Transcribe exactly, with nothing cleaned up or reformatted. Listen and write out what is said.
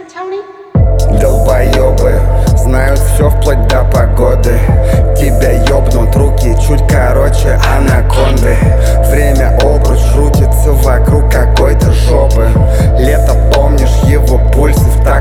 Долбоёбы знают все вплоть до погоды. Тебя ёбнут руки чуть короче анаконды. Время обруч крутится вокруг какой-то жопы. Лето помнишь его пульсы в